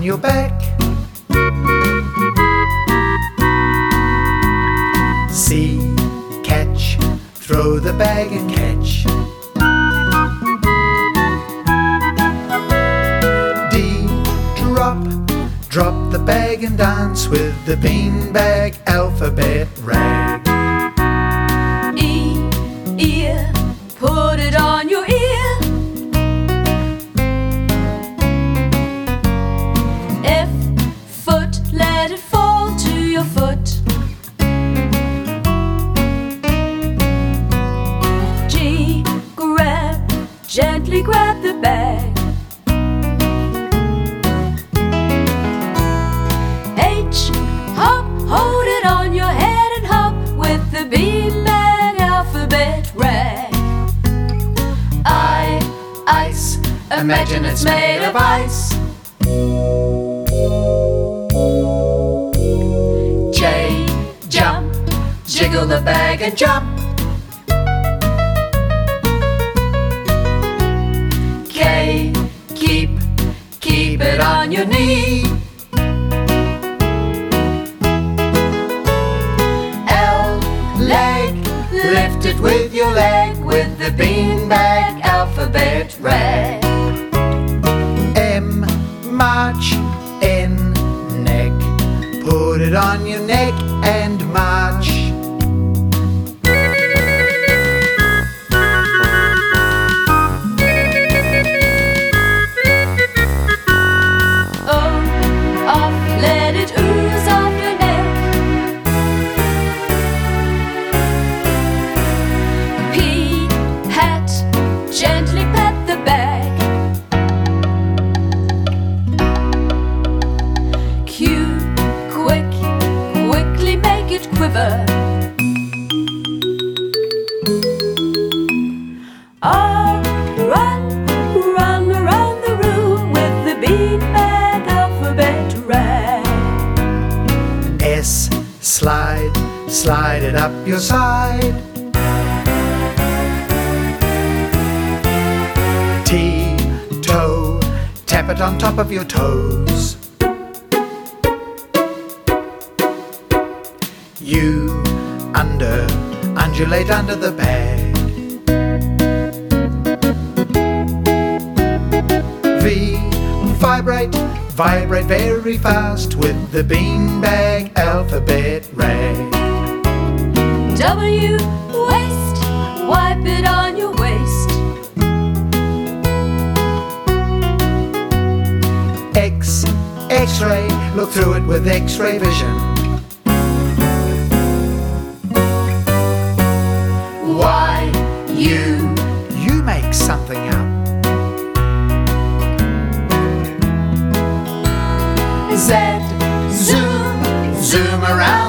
your back. C, catch, throw the bag and catch. D, drop the bag and dance with the beanbag alphabet rag. E, ear, put it on your ear. F, foot, let it fall to your foot. G, gently grab the bag. H, hop, hold it on your head and hop with the beanbag alphabet rag. I, ice, imagine it's made of ice. J, jump, jiggle the bag and jump. K, keep it on your knee. L, leg, lift it with your leg with the beanbag alphabet rag. M, march, N, neck, put it on your neck and march. Let it ooze off your neck. P, hat, gently pat the bag. Q, quickly make it quiver. R, run around the room with the beanbag alphabet rag. S, slide it up your side. T, toe, tap it on top of your toes. U, undulate under the bag. V, vibrate very fast with the beanbag alphabet rag. W, waist, wipe it on your waist. X, X-ray, look through it with X-ray vision. Y, you make something up. Z, Zoom around